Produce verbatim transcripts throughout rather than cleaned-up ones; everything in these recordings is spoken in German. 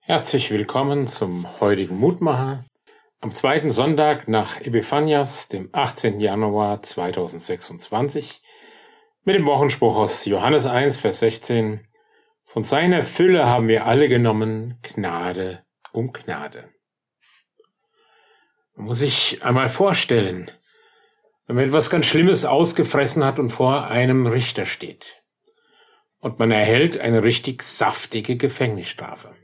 Herzlich willkommen zum heutigen Mutmacher am zweiten Sonntag nach Epiphanias, dem achtzehnten Januar zweitausendsechsundzwanzig, mit dem Wochenspruch aus Johannes eins, Vers sechzehn. Von seiner Fülle haben wir alle genommen, Gnade um Gnade. Man muss sich einmal vorstellen, wenn man etwas ganz Schlimmes ausgefressen hat und vor einem Richter steht und man erhält eine richtig saftige Gefängnisstrafe.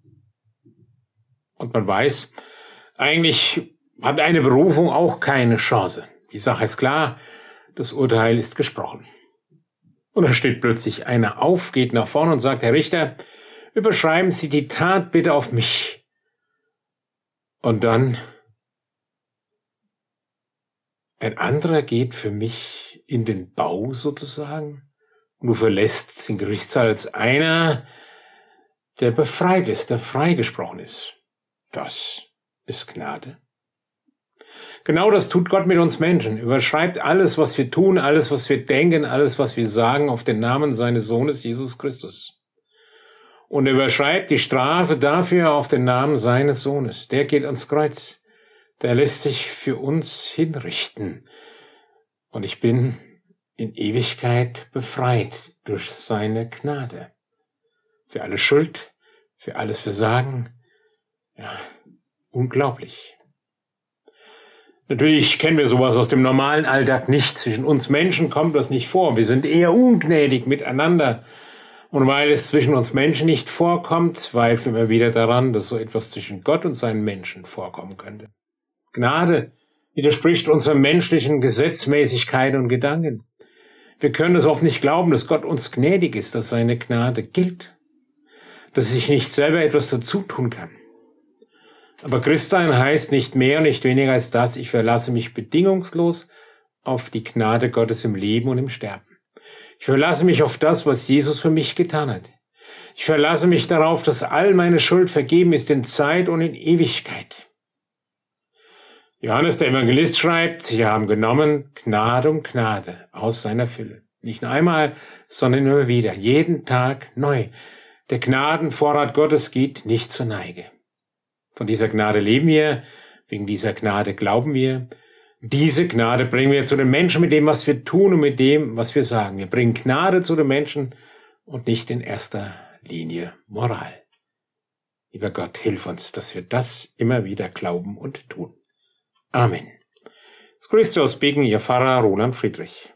Und man weiß, eigentlich hat eine Berufung auch keine Chance. Die Sache ist klar, das Urteil ist gesprochen. Und da steht plötzlich einer auf, geht nach vorne und sagt, Herr Richter, überschreiben Sie die Tat bitte auf mich. Und dann, ein anderer geht für mich in den Bau sozusagen und du verlässt den Gerichtssaal als einer, der befreit ist, der freigesprochen ist. Das ist Gnade. Genau das tut Gott mit uns Menschen. Überschreibt alles, was wir tun, alles, was wir denken, alles, was wir sagen, auf den Namen seines Sohnes Jesus Christus. Und überschreibt die Strafe dafür auf den Namen seines Sohnes. Der geht ans Kreuz. Der lässt sich für uns hinrichten. Und ich bin in Ewigkeit befreit durch seine Gnade. Für alle Schuld, für alles Versagen. Ja, unglaublich. Natürlich kennen wir sowas aus dem normalen Alltag nicht. Zwischen uns Menschen kommt das nicht vor. Wir sind eher ungnädig miteinander. Und weil es zwischen uns Menschen nicht vorkommt, zweifeln wir wieder daran, dass so etwas zwischen Gott und seinen Menschen vorkommen könnte. Gnade widerspricht unserer menschlichen Gesetzmäßigkeit und Gedanken. Wir können es oft nicht glauben, dass Gott uns gnädig ist, dass seine Gnade gilt, dass ich nicht selber etwas dazu tun kann. Aber Christsein heißt nicht mehr und nicht weniger als das, ich verlasse mich bedingungslos auf die Gnade Gottes im Leben und im Sterben. Ich verlasse mich auf das, was Jesus für mich getan hat. Ich verlasse mich darauf, dass all meine Schuld vergeben ist in Zeit und in Ewigkeit. Johannes der Evangelist schreibt, sie haben genommen Gnade um Gnade aus seiner Fülle. Nicht nur einmal, sondern immer wieder, jeden Tag neu. Der Gnadenvorrat Gottes geht nicht zur Neige. Von dieser Gnade leben wir, wegen dieser Gnade glauben wir. Diese Gnade bringen wir zu den Menschen mit dem, was wir tun und mit dem, was wir sagen. Wir bringen Gnade zu den Menschen und nicht in erster Linie Moral. Lieber Gott, hilf uns, dass wir das immer wieder glauben und tun. Amen. Grüß Gott, Ihr Pfarrer Roland Friedrich.